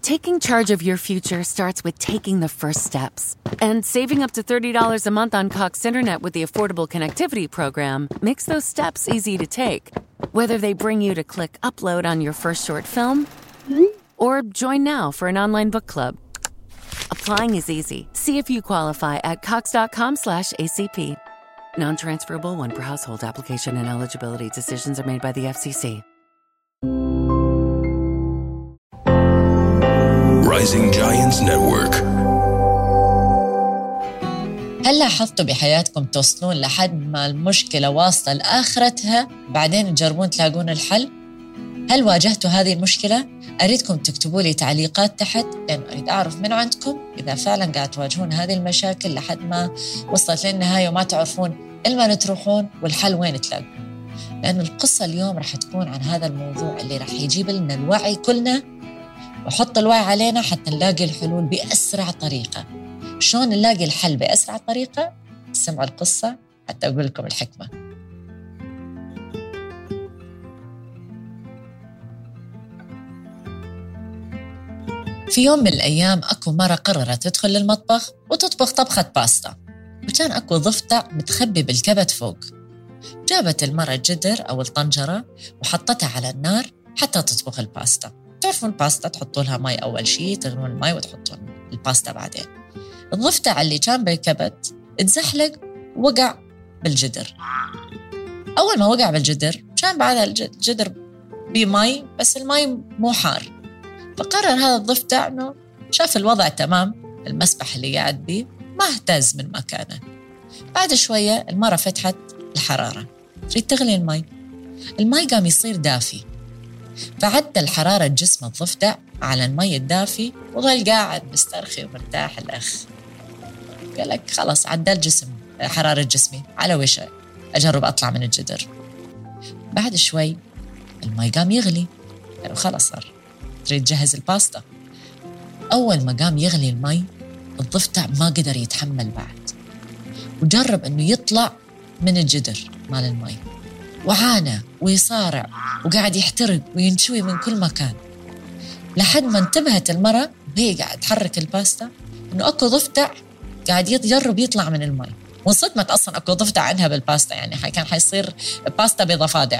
Taking charge of your future starts with taking the first steps. And saving up to $30 a month on Cox Internet with the Affordable Connectivity Program makes those steps easy to take. Whether they bring you to click upload on your first short film or join now for an online book club. Applying is easy. See if you qualify at cox.com/ACP. Non-transferable one per household. Application and eligibility decisions are made by the FCC. Rising Giants Network. هل لاحظتوا بحياتكم توصلون لحد ما المشكلة واصلة لآخرتها بعدين تجربون تلاقون الحل؟ هل واجهتوا هذه المشكلة؟ أريدكم تكتبوا لي تعليقات تحت، لأن أريد أعرف من عندكم إذا فعلاً قاعد تواجهون هذه المشاكل لحد ما وصلت للنهاية وما تعرفون إلما تروحون والحل وين تلاقون. لأن القصة اليوم رح تكون عن هذا الموضوع اللي رح يجيب لنا الوعي كلنا وحط الوعي علينا حتى نلاقي الحلول بأسرع طريقة. شلون نلاقي الحل بأسرع طريقة؟ سمعوا القصة حتى أقول لكم الحكمة. في يوم من الأيام أكو مرة قررت تدخل للمطبخ وتطبخ طبخة باستا، وكان أكو ضفدع متخبي بالكبت فوق. جابت المرة الجدر أو الطنجرة وحطتها على النار حتى تطبخ الباستا. تعرفون الباستا تحطوا لها ماء أول شيء، تغلون الماء وتحطون الباستا بعدين. الضفدع اللي كان بالكبت اتزحلق ووقع بالجدر. أول ما وقع بالجدر كان بعدها الجدر بماء، بس الماء مو حار. فقرر هذا الضفدع أنه شاف الوضع تمام، المسبح اللي قاعد بيه ما اهتز من مكانه. بعد شوية المرة فتحت الحرارة تريد تغلي الماء قام يصير دافي، فعدل حرارة جسم الضفدع على الماء الدافي وظل قاعد مسترخي ومرتاح. الأخ قال لك خلاص عدل حرارة جسمي، على وش أجرب أطلع من الجدر. بعد شوي الماء قام يغلي، يعني خلاص صار تريد تجهز الباستا. أول ما قام يغلي الماء الضفدع ما قدر يتحمل بعد، وجرب أنه يطلع من الجدر مال الماء، وعانى ويصارع وقاعد يحترق وينشوي من كل مكان، لحد ما انتبهت المرة وهي قاعد تحرك الباستا أنه أكو ضفدع قاعد يجرب يطلع من الماء. وانصدمت أصلا أكو ضفدع عنها بالباستا، يعني كان حيصير باستا بضفادع.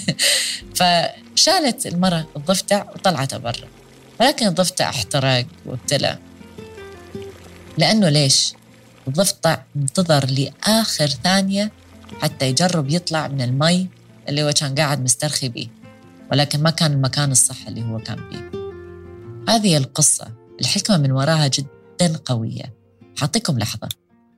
فشالت المرة الضفدع وطلعته برا، ولكن الضفدع احترق وابتلى. لأنه ليش؟ الضفدع انتظر لآخر ثانية حتى يجرب يطلع من الماء اللي هو كان قاعد مسترخي بيه، ولكن ما كان المكان الصح اللي هو كان بيه. هذه القصة الحكمة من وراها جدا قوية. حاعطيكم لحظة.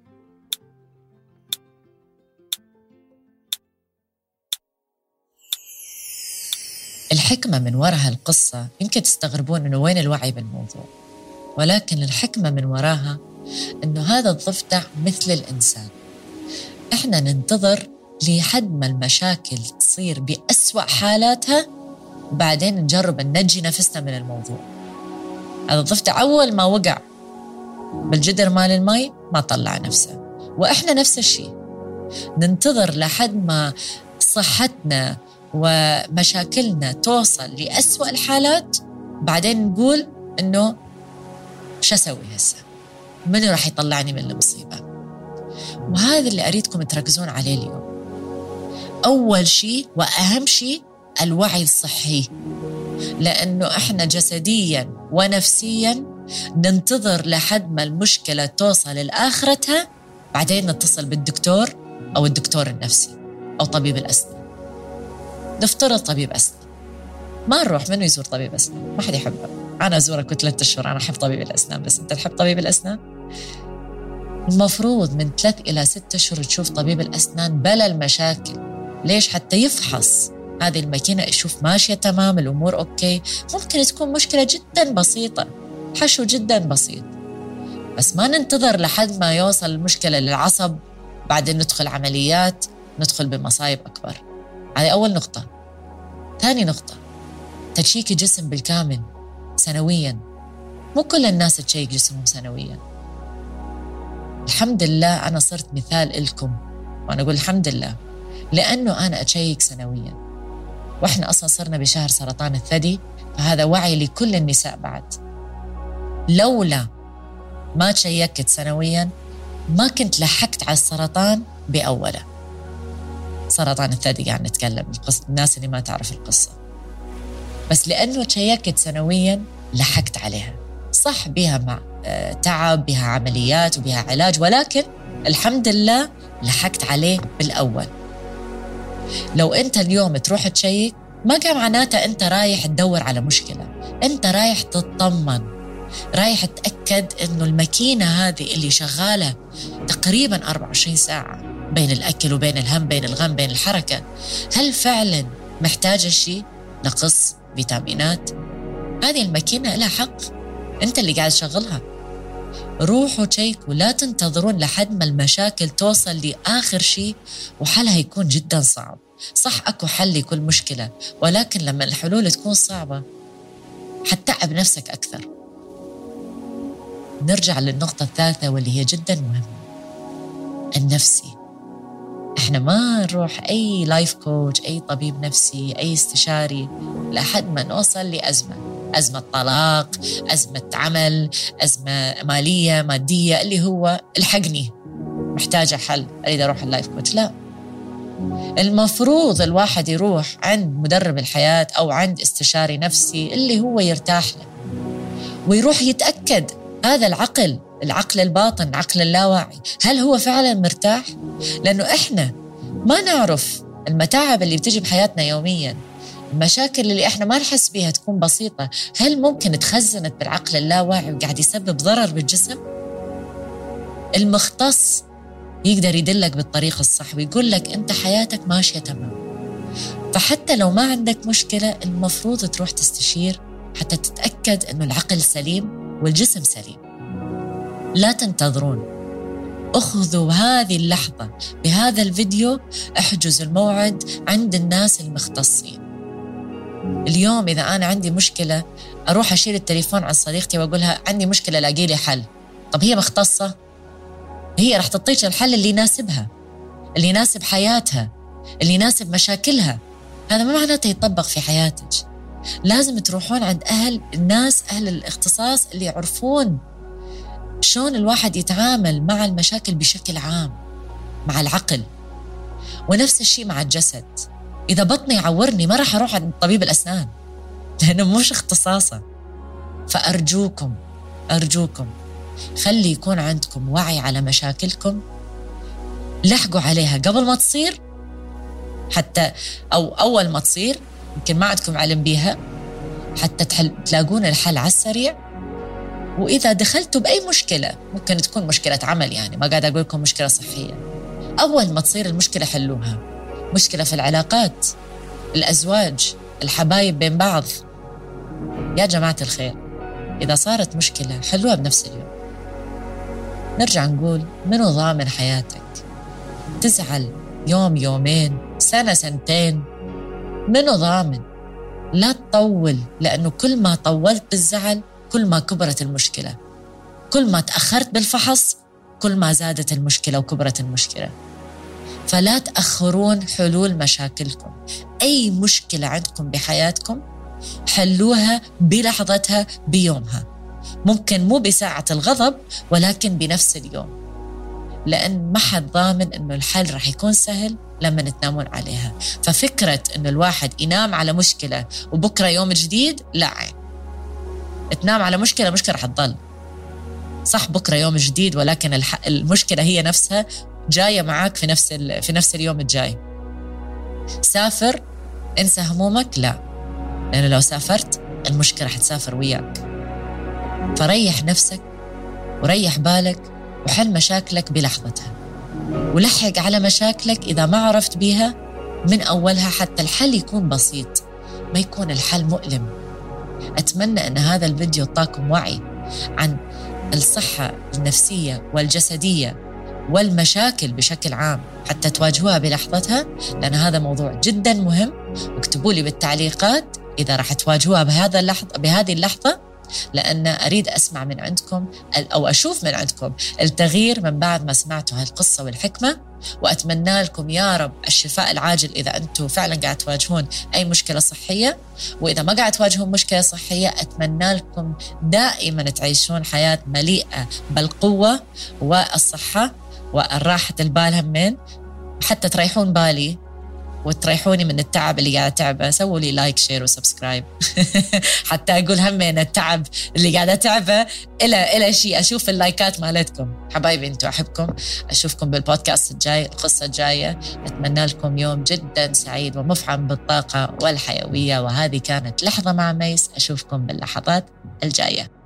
الحكمة من وراها القصة يمكن تستغربون إنه وين الوعي بالموضوع، ولكن الحكمة من وراها إنه هذا الضفدع مثل الإنسان. إحنا ننتظر لحد ما المشاكل تصير بأسوأ حالاتها وبعدين نجرب أن ننجي نفسنا من الموضوع. هذا الضفدع أول ما وقع بالجدر مال الماء ما طلع نفسه، وإحنا نفس الشيء ننتظر لحد ما صحتنا ومشاكلنا توصل لأسوأ الحالات، بعدين نقول إنه شو أسوي هسه؟ منو راح يطلعني من المصيبة؟ وهذا اللي أريدكم تركزون عليه اليوم. أول شيء وأهم شيء الوعي الصحي، لأنه إحنا جسدياً ونفسياً ننتظر لحد ما المشكلة توصل لآخرتها، بعدين نتصل بالدكتور أو الدكتور النفسي أو طبيب الأسنان. نفترض طبيب أسنان، ما نروح منه يزور طبيب أسنان، ما حد يحبه. أنا أزورك كل 3 أشهر، أنا أحب طبيب الأسنان، بس أنت تحب طبيب الأسنان؟ المفروض من 3 إلى 6 أشهر تشوف طبيب الأسنان بلا المشاكل. ليش؟ حتى يفحص هذه الماكينة، يشوف ماشية تمام، الأمور أوكي. ممكن تكون مشكلة جدا بسيطة، حشو جدا بسيط، بس ما ننتظر لحد ما يوصل المشكلة للعصب بعدين ندخل عمليات، ندخل بمصايب أكبر. هذه أول نقطة. ثاني نقطة، تشيك الجسم بالكامل سنويا. مو كل الناس تشيك جسمهم سنويا. الحمد لله أنا صرت مثال لكم، وأنا أقول الحمد لله لأنه أنا أشيك سنويا. وإحنا أصلا صرنا بشهر سرطان الثدي، فهذا وعي لكل النساء بعد. لولا ما تشيكت سنويا ما كنت لحقت على السرطان بأوله. سرطان الثدي قاعد نتكلم الناس اللي ما تعرف القصة، بس لأنه تشيكت سنويا لحقت عليها. صح بها مع تعب، بها عمليات وبها علاج، ولكن الحمد لله لحقت عليه بالأول. لو أنت اليوم تروح تشيك ما كان معناته أنت رايح تدور على مشكلة، أنت رايح تطمن، رايح تتأكد أنه الماكينة هذه اللي شغالة تقريبا 24 ساعة بين الأكل وبين الهم بين الغم بين الحركة، هل فعلا محتاجة شيء نقص فيتامينات؟ هذه الماكينة لها حق، أنت اللي قاعد تشغلها. روحوا تشيكوا، لا تنتظرون لحد ما المشاكل توصل لآخر شيء وحلها يكون جدا صعب. صح أكو حل لكل مشكلة، ولكن لما الحلول تكون صعبة حتتعب نفسك أكثر. نرجع للنقطة الثالثة واللي هي جدا مهمة، النفسي. احنا ما نروح أي لايف كوتش، أي طبيب نفسي، أي استشاري لحد ما نوصل أزمة طلاق، أزمة عمل، أزمة مالية مادية، اللي هو الحقني محتاجة حل أريد أروح اللايف كوتش. لا، المفروض الواحد يروح عند مدرب الحياة أو عند استشاري نفسي اللي هو يرتاح له، ويروح يتأكد هذا العقل الباطن، عقل اللاواعي، هل هو فعلا مرتاح؟ لأنه إحنا ما نعرف المتاعب اللي بتجي بحياتنا يوميا، المشاكل اللي إحنا ما نحس بيها تكون بسيطة، هل ممكن تخزنت بالعقل اللاواعي وقاعد يسبب ضرر بالجسم؟ المختص يقدر يدلك بالطريق الصح ويقول لك أنت حياتك ماشية تمام. فحتى لو ما عندك مشكلة المفروض تروح تستشير حتى تتأكد أنه العقل سليم والجسم سليم. لا تنتظرون، أخذوا هذه اللحظة بهذا الفيديو، احجزوا الموعد عند الناس المختصين. اليوم إذا أنا عندي مشكلة أروح أشيل التليفون عن صديقتي وأقولها عندي مشكلة لاقي لي حل، طب هي مختصة، هي رح تعطيك الحل اللي يناسبها، اللي يناسب حياتها، اللي يناسب مشاكلها. هذا ما معناته يطبق في حياتك. لازم تروحون عند الناس أهل الاختصاص اللي يعرفون شلون الواحد يتعامل مع المشاكل بشكل عام مع العقل. ونفس الشيء مع الجسد. إذا بطني يعورني ما راح أروح عند طبيب الأسنان لأنه مش اختصاصه. فأرجوكم خلي يكون عندكم وعي على مشاكلكم، لحقوا عليها قبل ما تصير، حتى أو أول ما تصير يمكن ما عندكم علم بيها، حتى تلاقون الحل على السريع. وإذا دخلتوا بأي مشكلة، ممكن تكون مشكلة عمل، يعني ما قاعد أقول لكم مشكلة صحية، أول ما تصير المشكلة حلوها. مشكلة في العلاقات، الأزواج، الحبايب بين بعض، يا جماعة الخير إذا صارت مشكلة حلوها بنفس اليوم. نرجع نقول منو ضامن حياتك؟ تزعل يوم يومين سنة سنتين، منو ضامن؟ لا تطول، لأنه كل ما طولت بالزعل كل ما كبرت المشكلة، كل ما تأخرت بالفحص كل ما زادت المشكلة وكبرت المشكلة. فلا تأخرون حلول مشاكلكم. أي مشكلة عندكم بحياتكم حلوها بلحظتها بيومها، ممكن مو بساعة الغضب ولكن بنفس اليوم، لأن ما حد ضامن أنه الحل رح يكون سهل لما تنامون عليها. ففكرة أنه الواحد ينام على مشكلة وبكرة يوم جديد، لا، تنام على مشكلة رح تضل صح بكرة يوم جديد، ولكن المشكلة هي نفسها جاية معاك في نفس اليوم الجاي. سافر، انسى همومك، لا، لأنه لو سافرت المشكلة رح تسافر وياك. فريح نفسك وريح بالك وحل مشاكلك بلحظتها، ولحق على مشاكلك إذا ما عرفت بيها من أولها حتى الحل يكون بسيط، ما يكون الحل مؤلم. أتمنى أن هذا الفيديو طاكم وعي عن الصحة النفسية والجسدية والمشاكل بشكل عام حتى تواجهوها بلحظتها، لأن هذا موضوع جدا مهم. واكتبوا لي بالتعليقات إذا راح تواجهوها بهذه اللحظة، لأن أريد أسمع من عندكم أو أشوف من عندكم التغيير من بعد ما سمعتوا هالقصة والحكمة. وأتمنى لكم يا رب الشفاء العاجل إذا أنتم فعلا قاعد تواجهون أي مشكلة صحية. وإذا ما قاعد تواجهون مشكلة صحية أتمنى لكم دائما تعيشون حياة مليئة بالقوة والصحة والراحة البال همين، حتى تريحون بالي وتريحوني من التعب اللي قاعدة تعبه. سووا لي لايك شير وسبسكرايب حتى أقول همين التعب اللي قاعدة تعبه إلى شيء. أشوف اللايكات مالتكم حبايبي، أنتوا أحبكم. أشوفكم بالبودكاست الجاي، القصة الجاية. أتمنى لكم يوم جدا سعيد ومفعم بالطاقة والحيوية. وهذه كانت لحظة مع ميس، أشوفكم باللحظات الجاية.